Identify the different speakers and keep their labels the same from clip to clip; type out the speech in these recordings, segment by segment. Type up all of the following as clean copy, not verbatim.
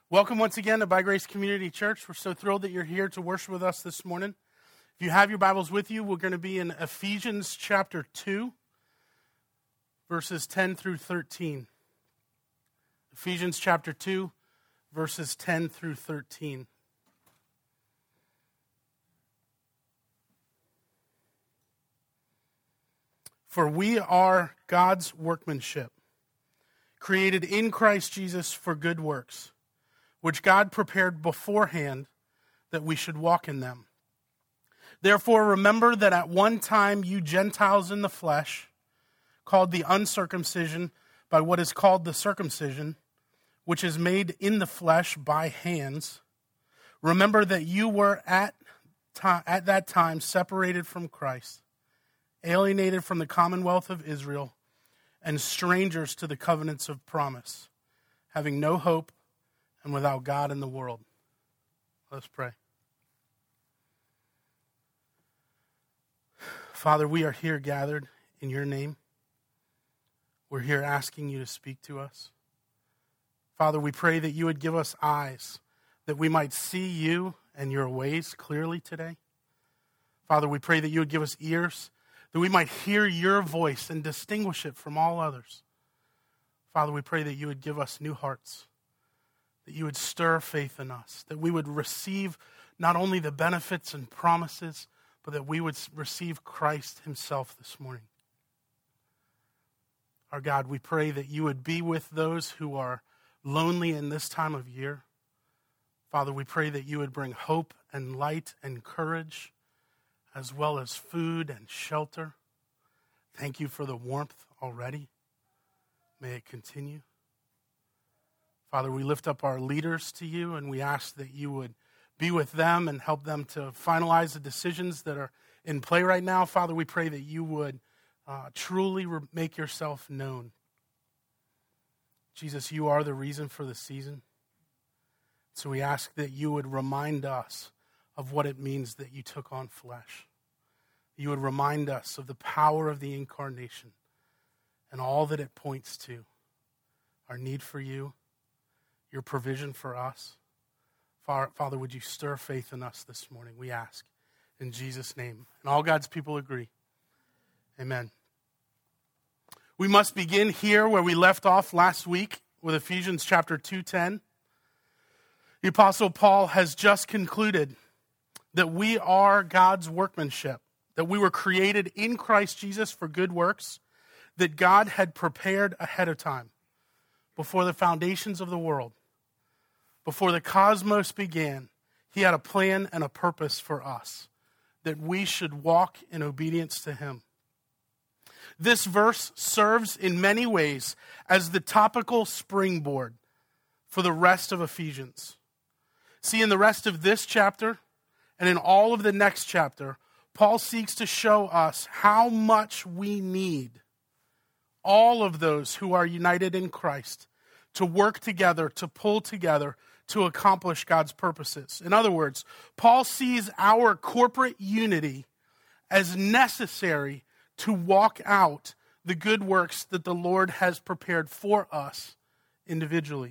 Speaker 1: Welcome once again to By Grace Community Church. We're so thrilled that you're here to worship with us this morning. If you have your Bibles with you, we're going to be in Ephesians chapter 2, verses 10 through 13. Ephesians chapter 2, verses 10 through 13. For we are God's workmanship, created in Christ Jesus for good works, which God prepared beforehand that we should walk in them. Therefore, remember that at one time you Gentiles in the flesh, called the uncircumcision by what is called the circumcision, which is made in the flesh by hands. Remember that you were at that time separated from Christ, alienated from the commonwealth of Israel, and strangers to the covenants of promise, having no hope and without God in the world. Let's pray. Father, we are here gathered in your name. We're here asking you to speak to us. Father, we pray that you would give us eyes that we might see you and your ways clearly today. Father, we pray that you would give us ears that we might hear your voice and distinguish it from all others. Father, we pray that you would give us new hearts, that you would stir faith in us, that we would receive not only the benefits and promises, but that we would receive Christ himself this morning. Our God, we pray that you would be with those who are lonely in this time of year. Father, we pray that you would bring hope and light and courage, as well as food and shelter. Thank you for the warmth already. May it continue. Father, we lift up our leaders to you, and we ask that you would be with them and help them to finalize the decisions that are in play right now. Father, we pray that you would truly make yourself known. Jesus, you are the reason for the season. So we ask that you would remind us of what it means that you took on flesh. You would remind us of the power of the incarnation and all that it points to, our need for you, your provision for us. Father, would you stir faith in us this morning, we ask, in Jesus' name. And all God's people agree. Amen. We must begin here where we left off last week with Ephesians chapter 2:10. The Apostle Paul has just concluded that we are God's workmanship, that we were created in Christ Jesus for good works, that God had prepared ahead of time, before the foundations of the world. Before the cosmos began, he had a plan and a purpose for us, that we should walk in obedience to him. This verse serves in many ways as the topical springboard for the rest of Ephesians. See, in the rest of this chapter and in all of the next chapter, Paul seeks to show us how much we need all of those who are united in Christ to work together, to pull together, to accomplish God's purposes. In other words, Paul sees our corporate unity as necessary to walk out the good works that the Lord has prepared for us individually.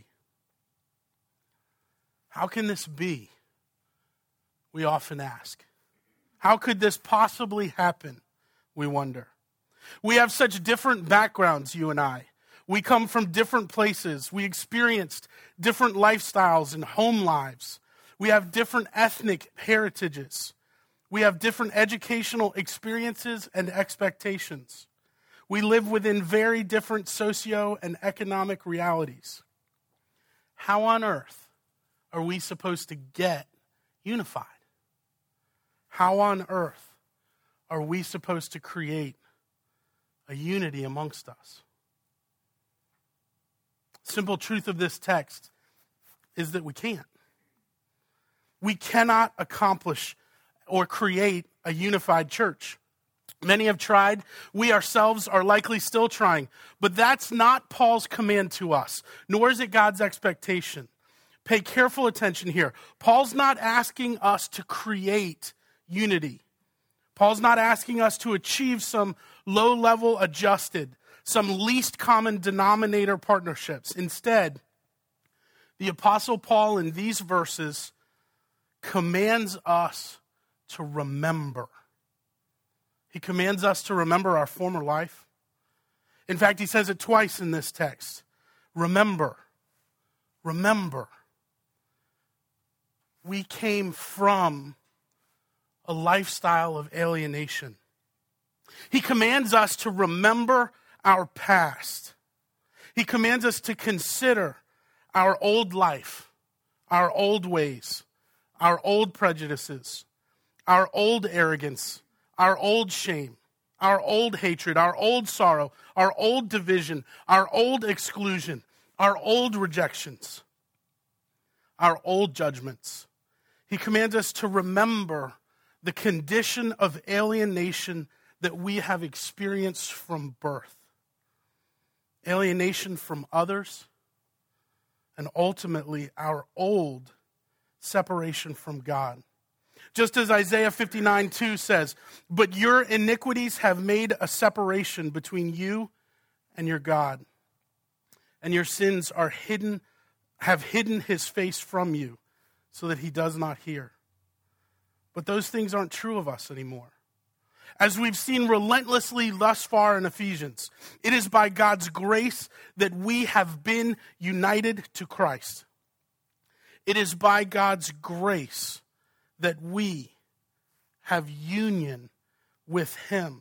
Speaker 1: How can this be? We often ask. How could this possibly happen? We wonder. We have such different backgrounds, you and I. We come from different places. We experienced different lifestyles and home lives. We have different ethnic heritages. We have different educational experiences and expectations. We live within very different socio and economic realities. How on earth are we supposed to get unified? How on earth are we supposed to create a unity amongst us? Simple truth of this text is that we can't. We cannot accomplish or create a unified church. Many have tried. We ourselves are likely still trying. But that's not Paul's command to us, nor is it God's expectation. Pay careful attention here. Paul's not asking us to create unity. Paul's not asking us to achieve some low-level adjusted, some least common denominator partnerships. Instead, The Apostle Paul in these verses commands us to remember. He commands us to remember our former life. In fact, he says it twice in this text. Remember. Remember. We came from a lifestyle of alienation. He commands us to remember our past. He commands us to consider our old life, our old ways, our old prejudices, our old arrogance, our old shame, our old hatred, our old sorrow, our old division, our old exclusion, our old rejections, our old judgments. He commands us to remember the condition of alienation that we have experienced from birth. Alienation from others, and ultimately our old separation from God. Just as Isaiah 59:2 says, "But your iniquities have made a separation between you and your God, and your sins have hidden his face from you, so that he does not hear." But those things aren't true of us anymore. As we've seen relentlessly thus far in Ephesians, it is by God's grace that we have been united to Christ. It is by God's grace that we have union with him.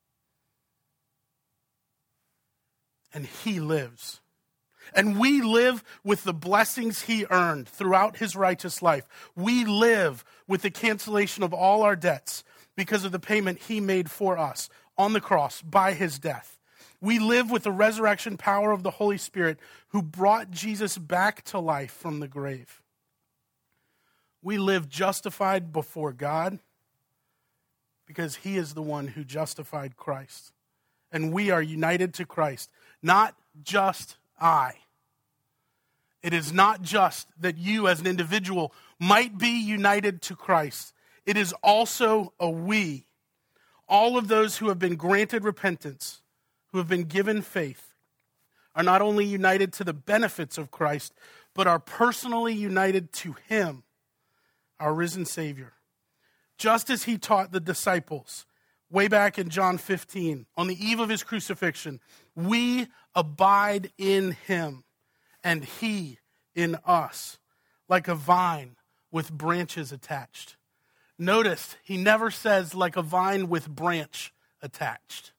Speaker 1: And he lives. And we live with the blessings he earned throughout his righteous life. We live with the cancellation of all our debts because of the payment he made for us on the cross by his death. We live with the resurrection power of the Holy Spirit who brought Jesus back to life from the grave. We live justified before God because he is the one who justified Christ. And we are united to Christ. Not just I. It is not just that you as an individual might be united to Christ. It is also a we. All of those who have been granted repentance, who have been given faith, are not only united to the benefits of Christ, but are personally united to him, our risen Savior. Just as he taught the disciples way back in John 15, on the eve of his crucifixion, we abide in him and he in us, like a vine with branches attached. Notice he never says like a vine with branch attached.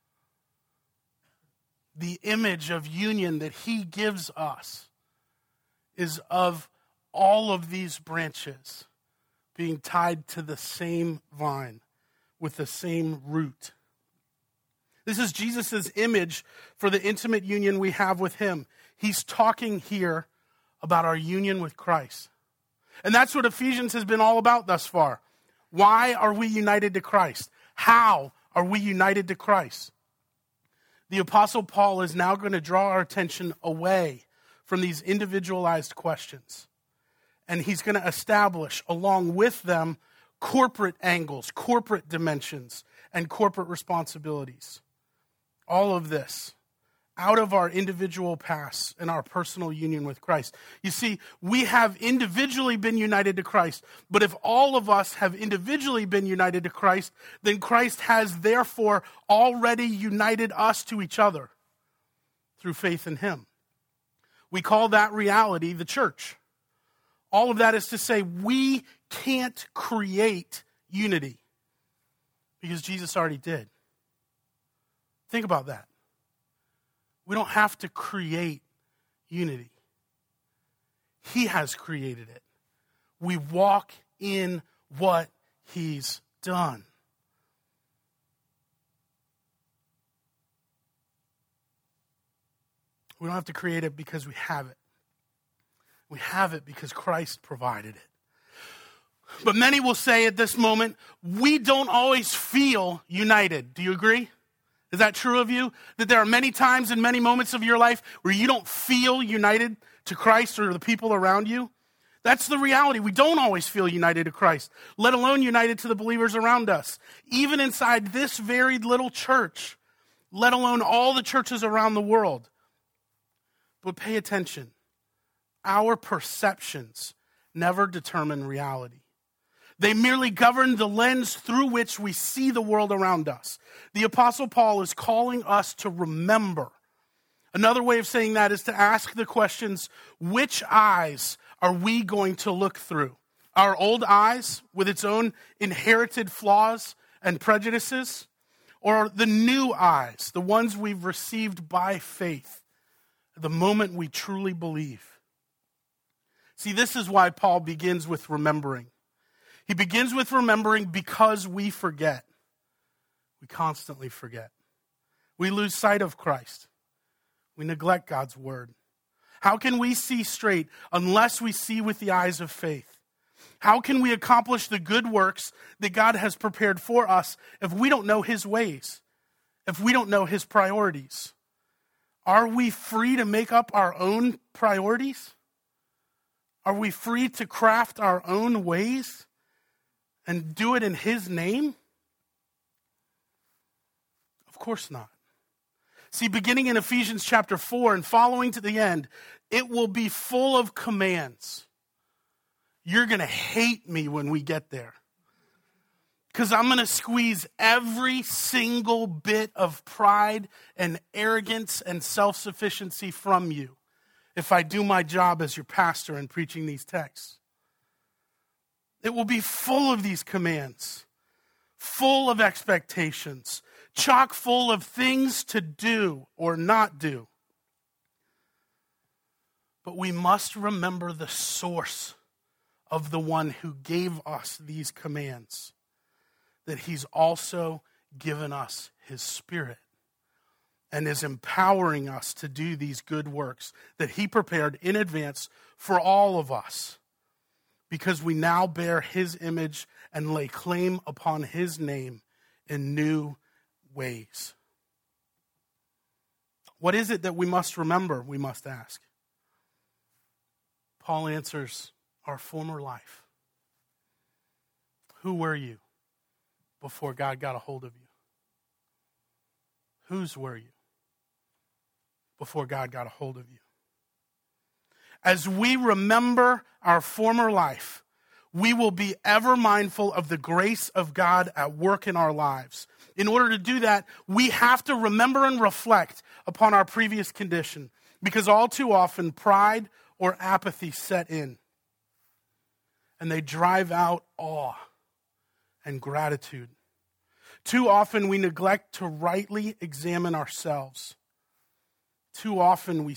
Speaker 1: The image of union that he gives us is of all of these branches being tied to the same vine with the same root. This is Jesus' image for the intimate union we have with him. He's talking here about our union with Christ. And that's what Ephesians has been all about thus far. Why are we united to Christ? How are we united to Christ? The Apostle Paul is now going to draw our attention away from these individualized questions. And he's going to establish, along with them, corporate angles, corporate dimensions, and corporate responsibilities. All of this out of our individual pasts and our personal union with Christ. You see, we have individually been united to Christ, but if all of us have individually been united to Christ, then Christ has therefore already united us to each other through faith in him. We call that reality the church. All of that is to say, we can't create unity because Jesus already did. Think about that. We don't have to create unity. He has created it. We walk in what he's done. We don't have to create it because we have it. We have it because Christ provided it. But many will say at this moment, we don't always feel united. Do you agree? Is that true of you? That there are many times and many moments of your life where you don't feel united to Christ or the people around you? That's the reality. We don't always feel united to Christ, let alone united to the believers around us. Even inside this very little church, let alone all the churches around the world. But pay attention. our perceptions never determine reality. They merely govern the lens through which we see the world around us. The Apostle Paul is calling us to remember. Another way of saying that is to ask the questions, which eyes are we going to look through? Our old eyes with its own inherited flaws and prejudices? Or the new eyes, the ones we've received by faith, the moment we truly believe? See, this is why Paul begins with remembering. He begins with remembering because we forget. We constantly forget. We lose sight of Christ. We neglect God's word. How can we see straight unless we see with the eyes of faith? How can we accomplish the good works that God has prepared for us if we don't know his ways, if we don't know his priorities? Are we free to make up our own priorities? Are we free to craft our own ways and do it in his name? Of course not. See, beginning in Ephesians chapter 4 and following to the end, it will be full of commands. You're going to hate me when we get there, because I'm going to squeeze every single bit of pride and arrogance and self-sufficiency from you if I do my job as your pastor in preaching these texts. It will be full of these commands, full of expectations, chock full of things to do or not do. But we must remember the source of the one who gave us these commands, that he's also given us his Spirit and is empowering us to do these good works that he prepared in advance for all of us, because we now bear his image and lay claim upon his name in new ways. What is it that we must remember, we must ask? Paul answers, our former life. Who were you before God got a hold of you? Whose were you before God got a hold of you? As we remember our former life, we will be ever mindful of the grace of God at work in our lives. In order to do that, we have to remember and reflect upon our previous condition, because all too often pride or apathy set in, and they drive out awe and gratitude. Too often we neglect to rightly examine ourselves. Too often we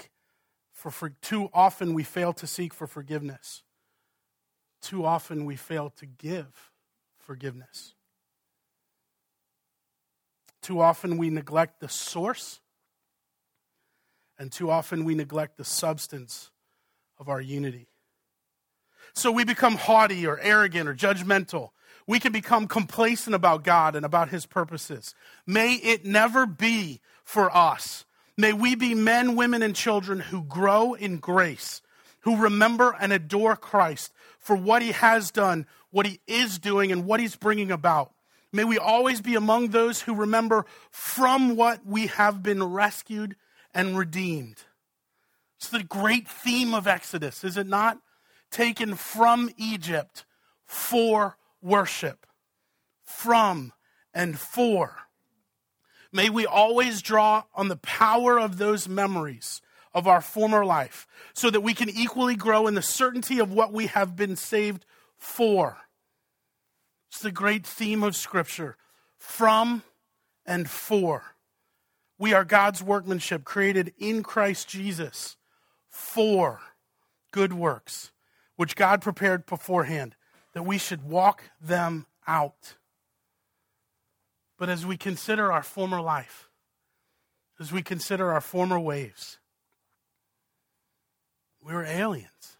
Speaker 1: fail to seek for forgiveness. Too often we fail to give forgiveness. Too often we neglect the source, and too often we neglect the substance of our unity. So we become haughty or arrogant or judgmental. We can become complacent about God and about his purposes. May it never be for us. May we be men, women, and children who grow in grace, who remember and adore Christ for what he has done, what he is doing, and what he's bringing about. May we always be among those who remember from what we have been rescued and redeemed. It's the great theme of Exodus, is it not? Taken from Egypt for worship. From and for. May we always draw on the power of those memories of our former life, so that we can equally grow in the certainty of what we have been saved for. It's the great theme of Scripture. From and for. We are God's workmanship, created in Christ Jesus for good works, which God prepared beforehand, that we should walk them out. But as we consider our former life, as we consider our former ways, we were aliens.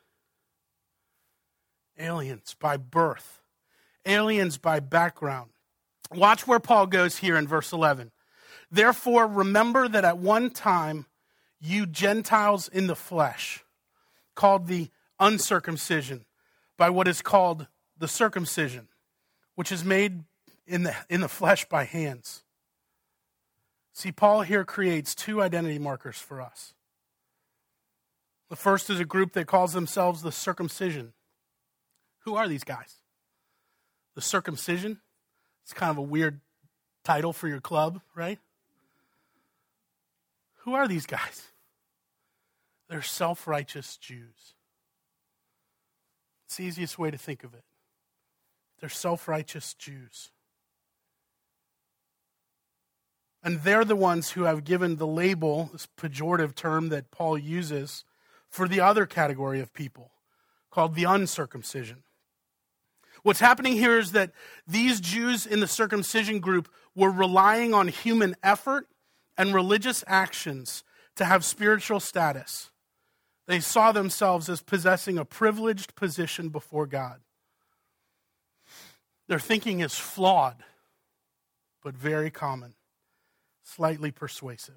Speaker 1: Aliens by birth. Aliens by background. Watch where Paul goes here in verse 11. Therefore, remember that at one time you Gentiles in the flesh, called the uncircumcision, by what is called the circumcision, which is made in the flesh by hands. See, Paul here creates two identity markers for us. The first is a group that calls themselves the circumcision. Who are these guys? The circumcision? It's kind of a weird title for your club, right? Who are these guys? They're self-righteous Jews. It's the easiest way to think of it. They're self-righteous Jews. And they're the ones who have given the label, this pejorative term that Paul uses, for the other category of people, called the uncircumcision. What's happening here is that these Jews in the circumcision group were relying on human effort and religious actions to have spiritual status. They saw themselves as possessing a privileged position before God. Their thinking is flawed, but very common, slightly persuasive.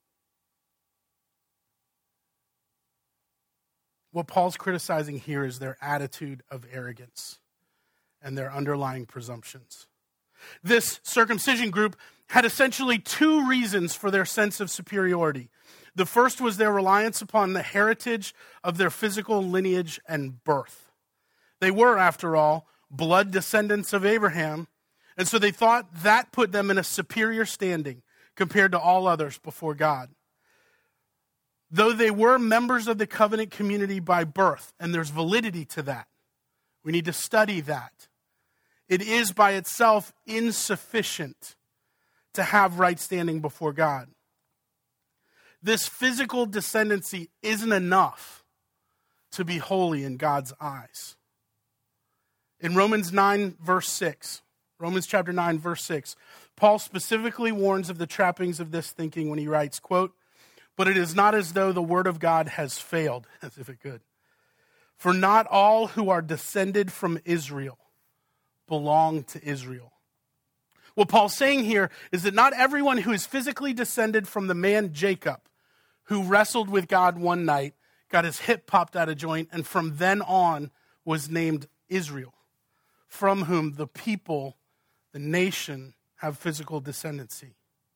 Speaker 1: What Paul's criticizing here is their attitude of arrogance and their underlying presumptions. This circumcision group had essentially two reasons for their sense of superiority. The first was their reliance upon the heritage of their physical lineage and birth. They were, after all, blood descendants of Abraham, and so they thought that put them in a superior standing compared to all others before God. Though they were members of the covenant community by birth, and there's validity to that, we need to study that. It is by itself insufficient to have right standing before God. This physical descendancy isn't enough to be holy in God's eyes. In Romans chapter 9, verse 6, Paul specifically warns of the trappings of this thinking when he writes, quote, "But it is not as though the word of God has failed," as if it could. "For not all who are descended from Israel belong to Israel." What Paul's saying here is that not everyone who is physically descended from the man Jacob, who wrestled with God one night, got his hip popped out of joint, and from then on was named Israel, from whom the people, the nation, have physical descendancy.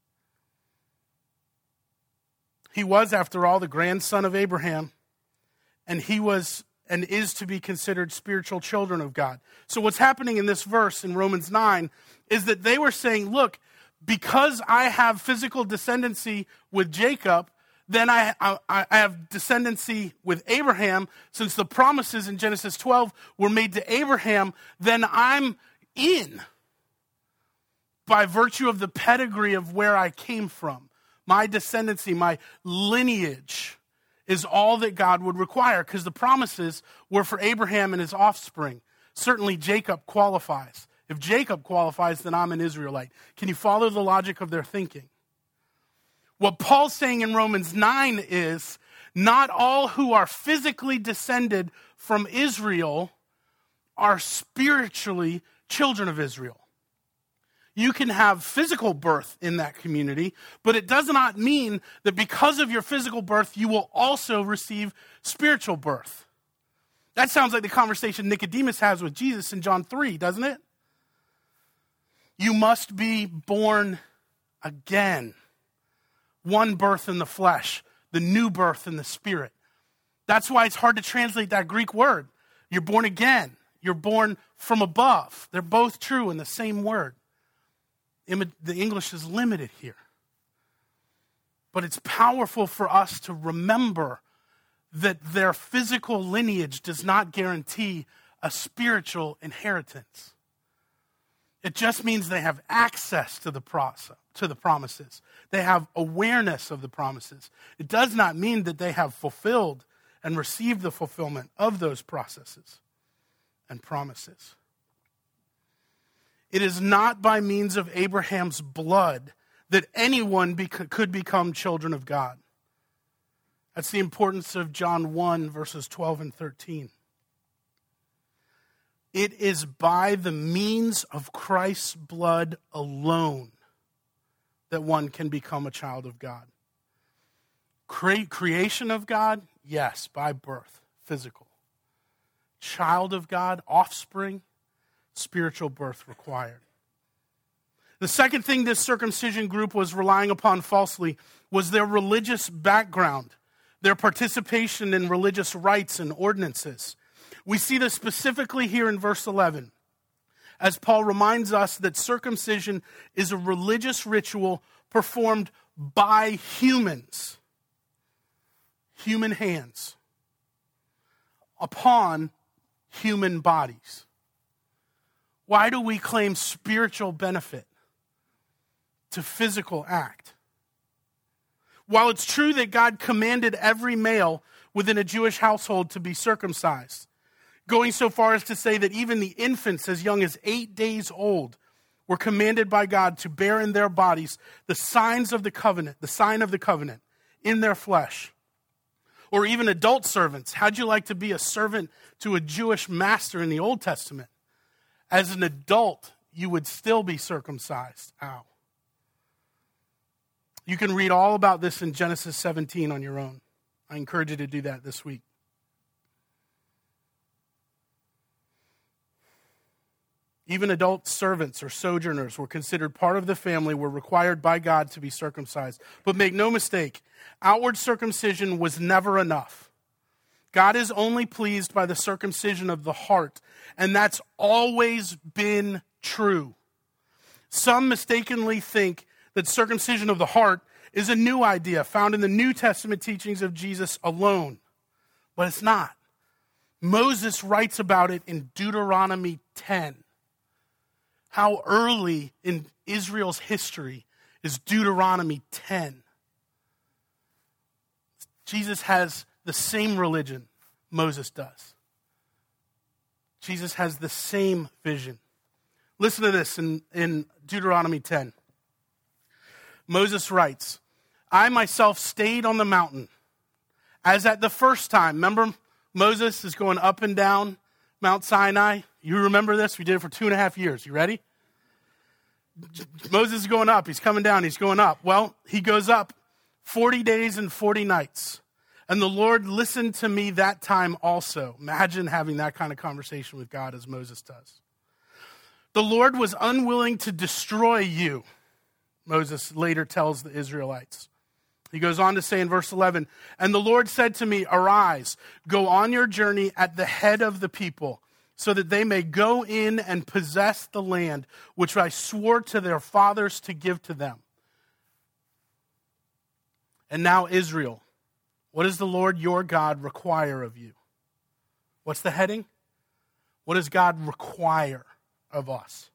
Speaker 1: He was, after all, the grandson of Abraham, and he was and is to be considered spiritual children of God. So what's happening in this verse in Romans 9 is that they were saying, look, because I have physical descendancy with Jacob, then I have descendancy with Abraham. Since the promises in Genesis 12 were made to Abraham, then I'm in by virtue of the pedigree of where I came from. My descendancy, my lineage is all that God would require, because the promises were for Abraham and his offspring. Certainly Jacob qualifies. If Jacob qualifies, then I'm an Israelite. Can you follow the logic of their thinking? What Paul's saying in Romans 9 is, not all who are physically descended from Israel are spiritually children of Israel. You can have physical birth in that community, but it does not mean that because of your physical birth, you will also receive spiritual birth. That sounds like the conversation Nicodemus has with Jesus in John 3, doesn't it? You must be born again. One birth in the flesh, the new birth in the spirit. That's why it's hard to translate that Greek word. You're born again. You're born from above. They're both true in the same word. The English is limited here. But it's powerful for us to remember that their physical lineage does not guarantee a spiritual inheritance. It just means they have access to the promises. They have awareness of the promises. It does not mean that they have fulfilled and received the fulfillment of those processes and promises. It is not by means of Abraham's blood that anyone could become children of God. That's the importance of John 1, verses 12 and 13. It is by the means of Christ's blood alone that one can become a child of God. Creation of God, yes, by birth, physical. Child of God, offspring, spiritual birth required. The second thing this circumcision group was relying upon falsely was their religious background. their participation in religious rites and ordinances. We see this specifically here in verse 11, as Paul reminds us that circumcision is a religious ritual performed by humans, human hands, upon human bodies. Why do we claim spiritual benefit to physical act? While it's true that God commanded every male within a Jewish household to be circumcised, going so far as to say that even the infants as young as 8 days old were commanded by God to bear in their bodies the signs of the covenant, the sign of the covenant in their flesh. Or even adult servants. How'd you like to be a servant to a Jewish master in the Old Testament? As an adult, you would still be circumcised. Ow. You can read all about this in Genesis 17 on your own. I encourage you to do that this week. Even adult servants or sojourners were considered part of the family, were required by God to be circumcised. But make no mistake, outward circumcision was never enough. God is only pleased by the circumcision of the heart, and that's always been true. Some mistakenly think that circumcision of the heart is a new idea found in the New Testament teachings of Jesus alone, but it's not. Moses writes about it in Deuteronomy 10. How early in Israel's history is Deuteronomy 10? Jesus has the same religion Moses does. Jesus has the same vision. Listen to this in Deuteronomy 10. Moses writes, I myself stayed on the mountain as at the first time. Remember, Moses is going up and down Mount Sinai. You remember this? We did it for 2.5 years. You ready? Moses is going up. He's coming down. He's going up. Well, he goes up 40 days and 40 nights. And the Lord listened to me that time also. Imagine having that kind of conversation with God as Moses does. The Lord was unwilling to destroy you, Moses later tells the Israelites. He goes on to say in verse 11, and the Lord said to me, arise, go on your journey at the head of the people, so that they may go in and possess the land which I swore to their fathers to give to them. And now Israel, what does the Lord your God require of you? What's the heading? What does God require of us?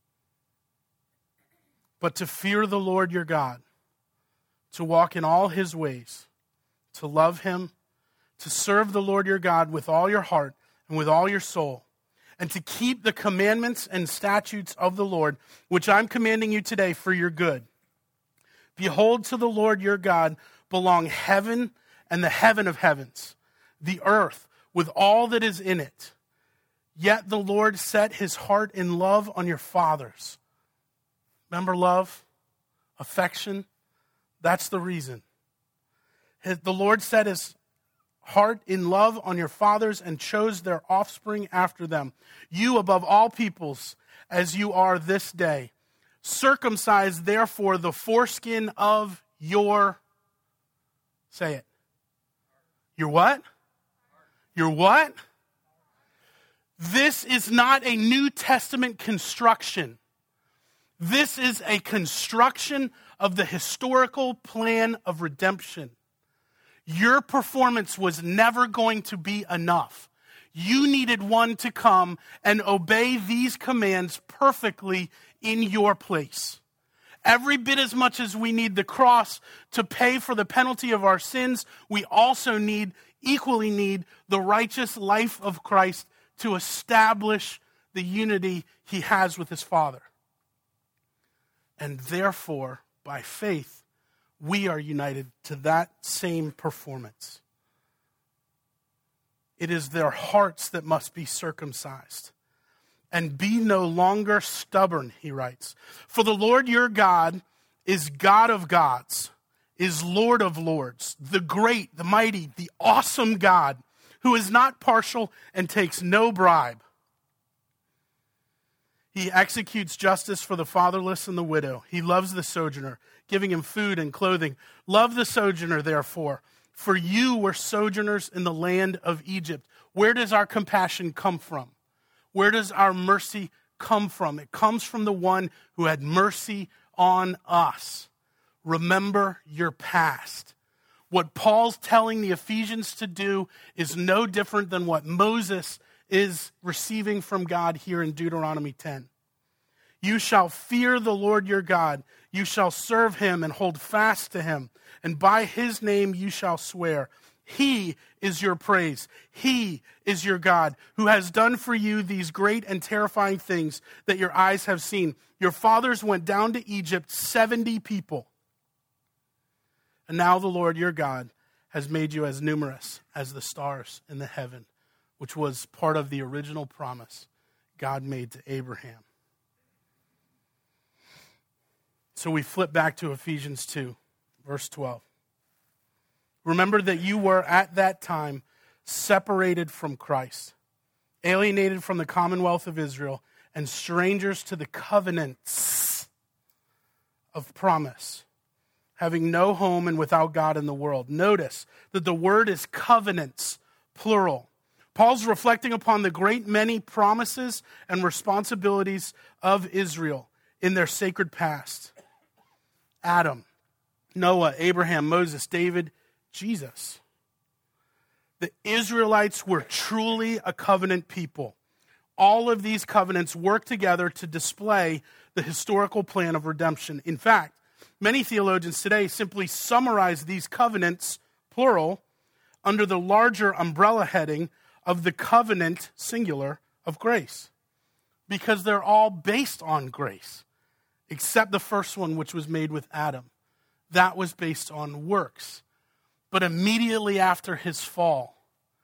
Speaker 1: But to fear the Lord your God, to walk in all his ways, to love him, to serve the Lord your God with all your heart and with all your soul, and to keep the commandments and statutes of the Lord, which I'm commanding you today for your good. Behold, to the Lord your God belong heaven and the heaven of heavens, the earth with all that is in it. Yet the Lord set his heart in love on your fathers. Remember love, affection? That's the reason. The Lord set his heart in love on your fathers and chose their offspring after them. You above all peoples, as you are this day. Circumcise therefore the foreskin of your, say it. Your what? Your what? This is not a New Testament construction. This is a construction of the historical plan of redemption. Your performance was never going to be enough. You needed one to come and obey these commands perfectly in your place. Every bit as much as we need the cross to pay for the penalty of our sins, we also equally need the righteous life of Christ to establish the unity he has with his Father. And therefore, by faith, we are united to that same performance. It is their hearts that must be circumcised. And be no longer stubborn, he writes. For the Lord your God is God of gods, is Lord of lords, the great, the mighty, the awesome God, who is not partial and takes no bribe. He executes justice for the fatherless and the widow. He loves the sojourner, giving him food and clothing. Love the sojourner, therefore, For you were sojourners in the land of Egypt. Where does our compassion come from? Where does our mercy come from? It comes from the one who had mercy on us. Remember your past. What Paul's telling the Ephesians to do is no different than what Moses is receiving from God here in Deuteronomy 10. You shall fear the Lord your God. You shall serve him and hold fast to him. And by his name you shall swear. He is your praise. He is your God, who has done for you these great and terrifying things that your eyes have seen. Your fathers went down to Egypt, 70 people. And now the Lord your God has made you as numerous as the stars in the heaven, which was part of the original promise God made to Abraham. So we flip back to Ephesians 2, verse 12. Remember that you were at that time separated from Christ, alienated from the commonwealth of Israel, and strangers to the covenants of promise, having no home and without God in the world. Notice that the word is covenants, plural. Paul's reflecting upon the great many promises and responsibilities of Israel in their sacred past. Adam, Noah, Abraham, Moses, David, Jesus. The Israelites were truly a covenant people. All of these covenants work together to display the historical plan of redemption. In fact, many theologians today simply summarize these covenants, plural, under the larger umbrella heading of the covenant, singular, of grace. Because they're all based on grace, except the first one, which was made with Adam. That was based on works. But immediately after his fall,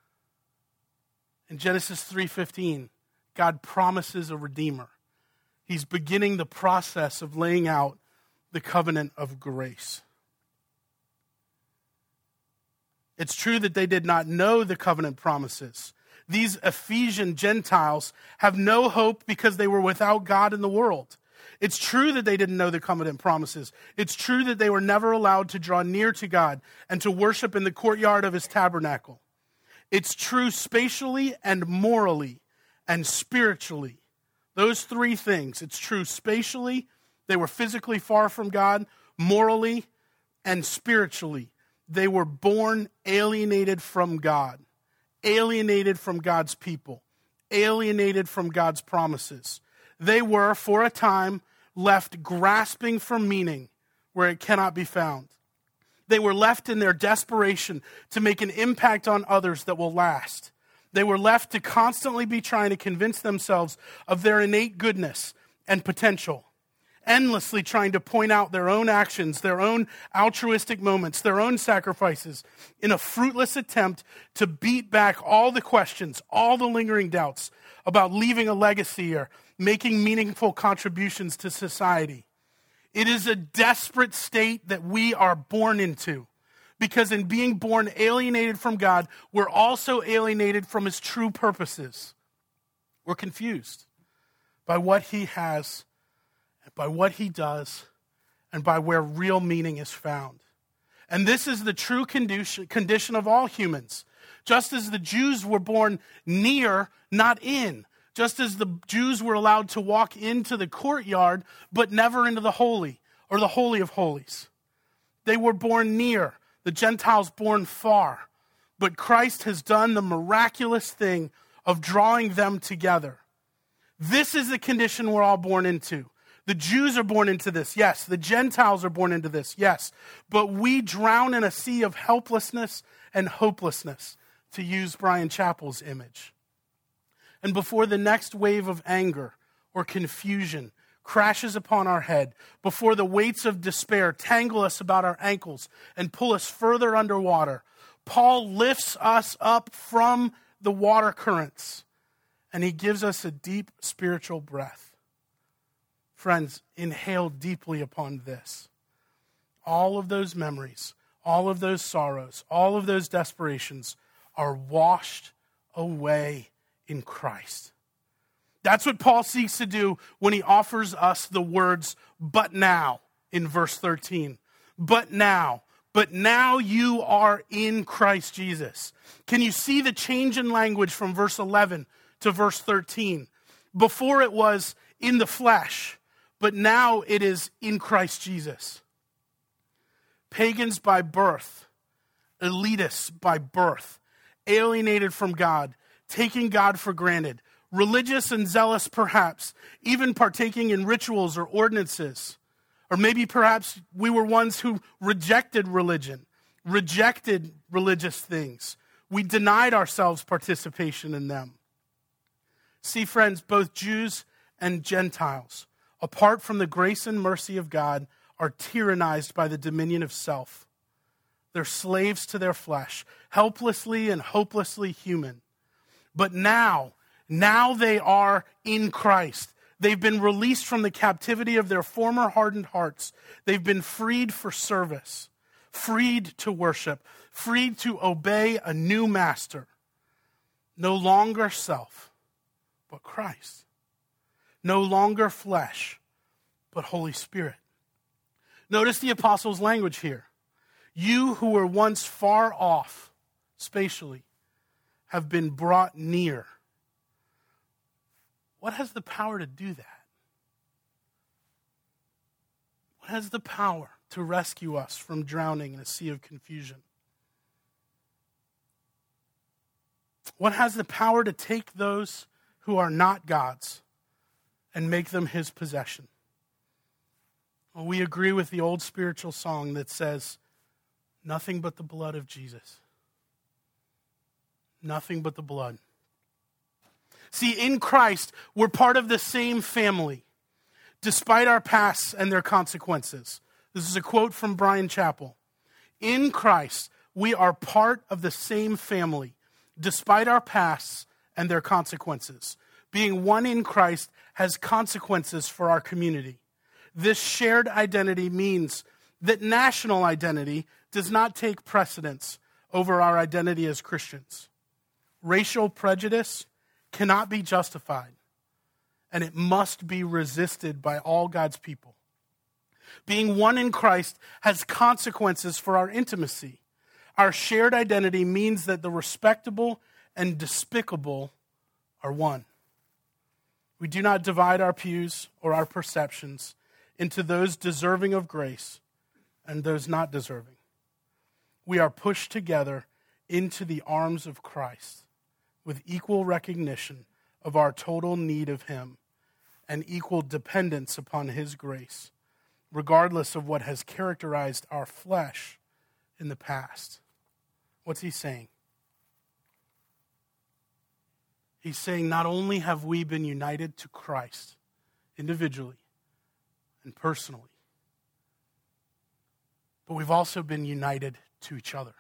Speaker 1: in Genesis 3:15, God promises a redeemer. He's beginning the process of laying out the covenant of grace. It's true that they did not know the covenant promises. These Ephesian Gentiles have no hope because they were without God in the world. It's true that they didn't know the covenant promises. It's true that they were never allowed to draw near to God and to worship in the courtyard of his tabernacle. It's true spatially and morally and spiritually. Those three things. It's true spatially, they were physically far from God, morally and spiritually. They were born alienated from God, alienated from God's people, alienated from God's promises. They were, for a time, left grasping for meaning where it cannot be found. They were left in their desperation to make an impact on others that will last. They were left to constantly be trying to convince themselves of their innate goodness and potential, endlessly trying to point out their own actions, their own altruistic moments, their own sacrifices, in a fruitless attempt to beat back all the questions, all the lingering doubts about leaving a legacy or making meaningful contributions to society. It is a desperate state that we are born into, because in being born alienated from God, we're also alienated from his true purposes. We're confused by what he has, by what he does, and by where real meaning is found. And this is the true condition of all humans. Just as the Jews were born near, not in. Just as the Jews were allowed to walk into the courtyard, but never into the holy, or the Holy of Holies. They were born near, the Gentiles born far. But Christ has done the miraculous thing of drawing them together. This is the condition we're all born into. The Jews are born into this, yes. The Gentiles are born into this, yes. But we drown in a sea of helplessness and hopelessness, to use Brian Chappell's image. And before the next wave of anger or confusion crashes upon our head, before the weights of despair tangle us about our ankles and pull us further underwater, Paul lifts us up from the water currents, and he gives us a deep spiritual breath. Friends, inhale deeply upon this. All of those memories, all of those sorrows, all of those desperations are washed away in Christ. That's what Paul seeks to do when he offers us the words, but now, in verse 13. But now, but now you are in Christ Jesus. Can you see the change in language from verse 11 to verse 13? Before it was in the flesh, but now it is in Christ Jesus. Pagans by birth, elitists by birth, alienated from God, taking God for granted, religious and zealous perhaps, even partaking in rituals or ordinances. Or maybe perhaps we were ones who rejected religion, rejected religious things. We denied ourselves participation in them. See, friends, both Jews and Gentiles, apart from the grace and mercy of God, are tyrannized by the dominion of self. They're slaves to their flesh, helplessly and hopelessly human. But now they are in Christ. They've been released from the captivity of their former hardened hearts. They've been freed for service, freed to worship, freed to obey a new master. No longer self, but Christ. No longer flesh, but Holy Spirit. Notice the apostles' language here. You who were once far off spatially have been brought near. What has the power to do that? What has the power to rescue us from drowning in a sea of confusion? What has the power to take those who are not God's and make them his possession? Well, we agree with the old spiritual song that says, nothing but the blood of Jesus. Nothing but the blood. See, in Christ, we're part of the same family, despite our pasts and their consequences. This is a quote from Brian Chappell. In Christ, we are part of the same family, despite our pasts and their consequences. Being one in Christ has consequences for our community. This shared identity means that national identity does not take precedence over our identity as Christians. Racial prejudice cannot be justified, and it must be resisted by all God's people. Being one in Christ has consequences for our intimacy. Our shared identity means that the respectable and despicable are one. We do not divide our pews or our perceptions into those deserving of grace and those not deserving. We are pushed together into the arms of Christ with equal recognition of our total need of him and equal dependence upon his grace, regardless of what has characterized our flesh in the past. What's he saying? He's saying not only have we been united to Christ individually and personally, but we've also been united to each other.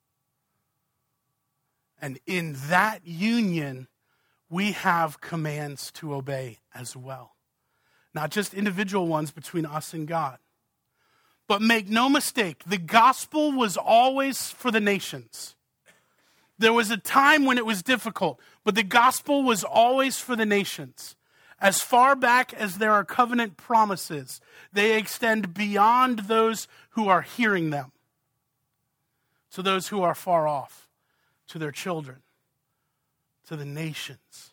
Speaker 1: And in that union, we have commands to obey as well. Not just individual ones between us and God. But make no mistake, the gospel was always for the nations. There was a time when it was difficult, but the gospel was always for the nations. As far back as there are covenant promises, they extend beyond those who are hearing them, to those who are far off, to their children, to the nations.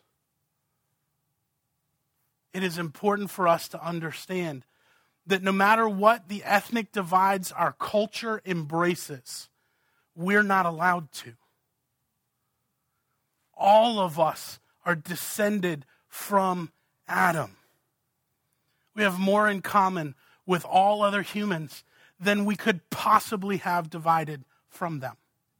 Speaker 1: It is important for us to understand that no matter what the ethnic divides our culture embraces, we're not allowed to. All of us are descended from Adam. We have more in common with all other humans than we could possibly have divided from them.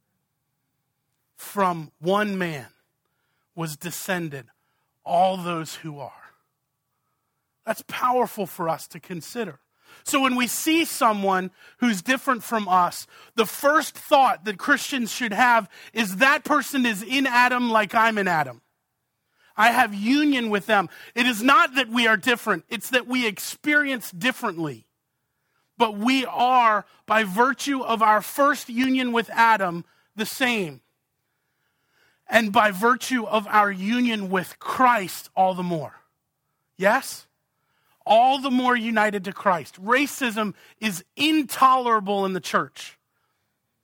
Speaker 1: From one man was descended all those who are. That's powerful for us to consider. So when we see someone who's different from us, the first thought that Christians should have is that person is in Adam like I'm in Adam. I have union with them. It is not that we are different. It's that we experience differently. But we are, by virtue of our first union with Adam, the same. And by virtue of our union with Christ, all the more. Yes? All the more united to Christ. Racism is intolerable in the church.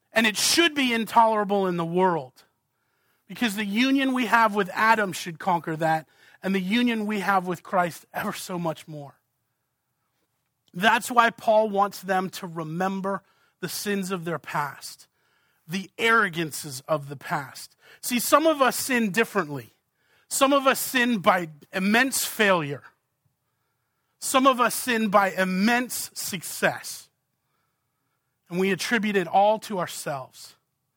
Speaker 1: And it should be intolerable in the world, because the union we have with Adam should conquer that, and the union we have with Christ ever so much more. That's why Paul wants them to remember the sins of their past, the arrogances of the past. See, some of us sin differently. Some of us sin by immense failure. Some of us sin by immense success. And we attribute it all to ourselves.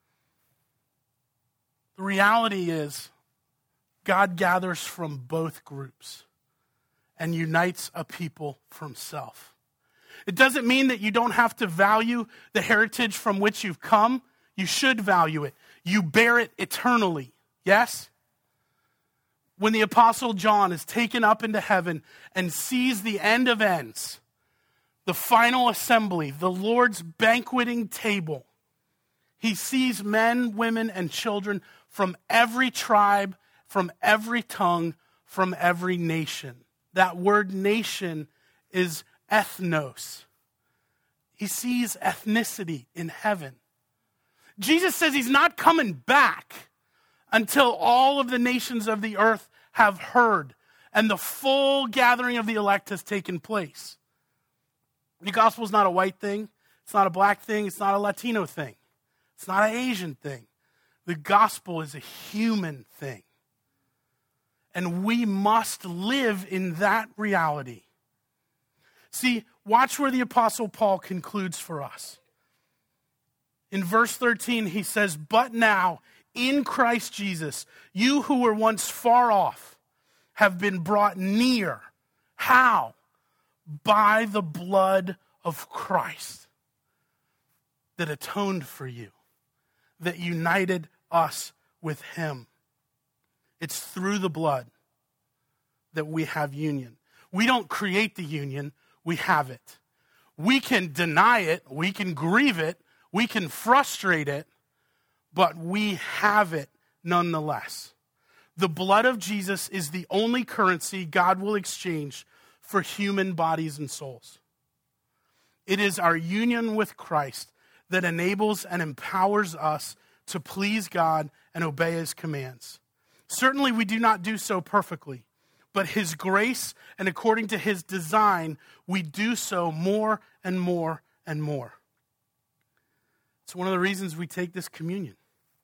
Speaker 1: The reality is, God gathers from both groups and unites a people for himself. It doesn't mean that you don't have to value the heritage from which you've come. You should value it. You bear it eternally. Yes? When the Apostle John is taken up into heaven and sees the end of ends, the final assembly, the Lord's banqueting table, he sees men, women, and children from every tribe, from every tongue, from every nation. That word nation is ethnos. He sees ethnicity in heaven. Jesus says he's not coming back until all of the nations of the earth have heard and the full gathering of the elect has taken place. The gospel is not a white thing. It's not a black thing. It's not a Latino thing. It's not an Asian thing. The gospel is a human thing. And we must live in that reality. See, watch where the Apostle Paul concludes for us. In verse 13, he says, "But now, in Christ Jesus, you who were once far off have been brought near." How? By the blood of Christ that atoned for you, that united us with him. It's through the blood that we have union. We don't create the union, we have it. We can deny it, we can grieve it, we can frustrate it, but we have it nonetheless. The blood of Jesus is the only currency God will exchange for human bodies and souls. It is our union with Christ that enables and empowers us to please God and obey his commands. Certainly we do not do so perfectly, but his grace and according to his design, we do so more and more and more. It's one of the reasons we take this communion.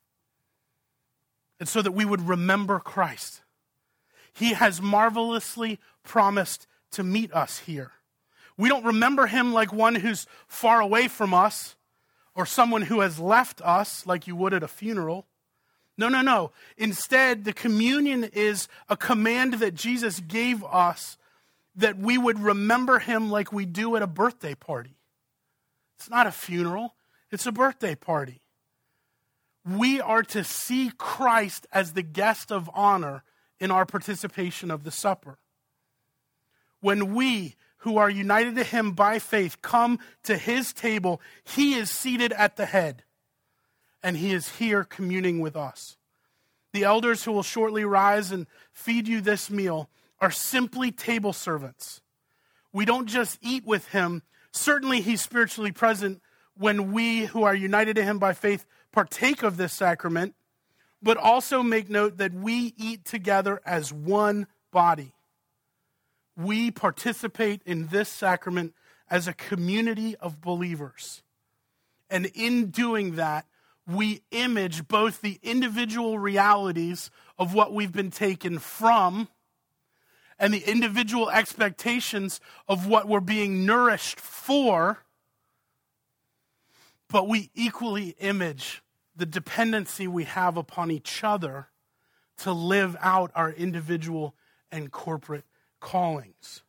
Speaker 1: It's so that we would remember Christ. He has marvelously promised to meet us here. We don't remember him like one who's far away from us or someone who has left us like you would at a funeral. No. Instead, the communion is a command that Jesus gave us that we would remember him like we do at a birthday party. It's not a funeral, it's a birthday party. We are to see Christ as the guest of honor in our participation of the supper. When we, who are united to him by faith, come to his table, he is seated at the head, and he is here communing with us. The elders who will shortly rise and feed you this meal are simply table servants. We don't just eat with him. Certainly he's spiritually present when we, who are united to him by faith, partake of this sacrament, but also make note that we eat together as one body. We participate in this sacrament as a community of believers. And in doing that, we image both the individual realities of what we've been taken from and the individual expectations of what we're being nourished for, but we equally image the dependency we have upon each other to live out our individual and corporate callings.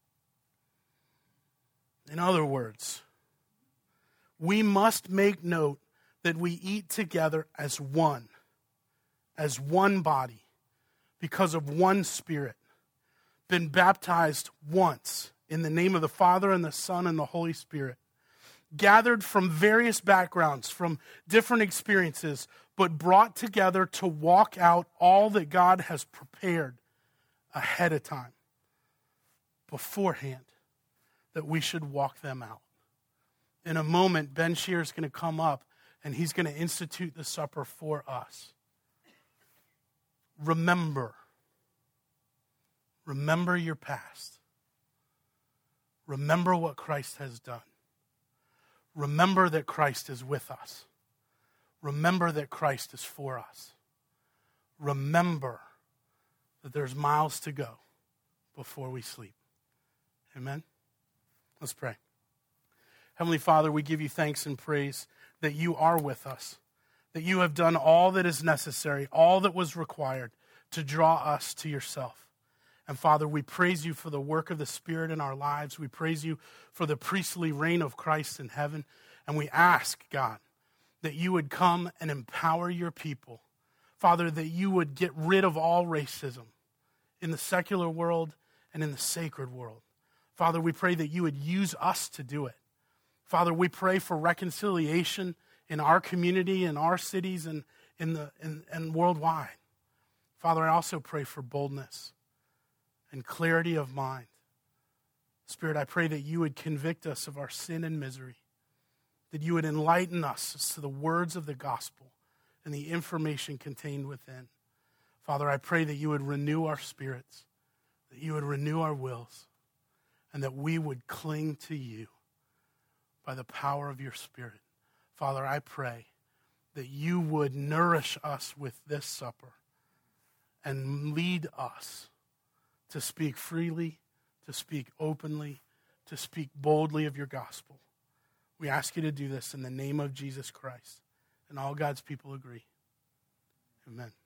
Speaker 1: In other words, we must make note that we eat together as one body, because of one Spirit, been baptized once in the name of the Father and the Son and the Holy Spirit, gathered from various backgrounds, from different experiences, but brought together to walk out all that God has prepared ahead of time, beforehand, that we should walk them out. In a moment, Ben Shear is going to come up and he's going to institute the supper for us. Remember your past. Remember what Christ has done. Remember that Christ is with us. Remember that Christ is for us. Remember that there's miles to go before we sleep. Amen? Let's pray. Heavenly Father, we give you thanks and praise that you are with us, that you have done all that is necessary, all that was required to draw us to yourself. And Father, we praise you for the work of the Spirit in our lives. We praise you for the priestly reign of Christ in heaven. And we ask, God, that you would come and empower your people. Father, that you would get rid of all racism in the secular world and in the sacred world. Father, we pray that you would use us to do it. Father, we pray for reconciliation in our community, in our cities, and worldwide. Father, I also pray for boldness and clarity of mind. Spirit, I pray that you would convict us of our sin and misery, that you would enlighten us to the words of the gospel and the information contained within. Father, I pray that you would renew our spirits, that you would renew our wills, and that we would cling to you by the power of your Spirit. Father, I pray that you would nourish us with this supper and lead us to speak freely, to speak openly, to speak boldly of your gospel. We ask you to do this in the name of Jesus Christ. And all God's people agree. Amen.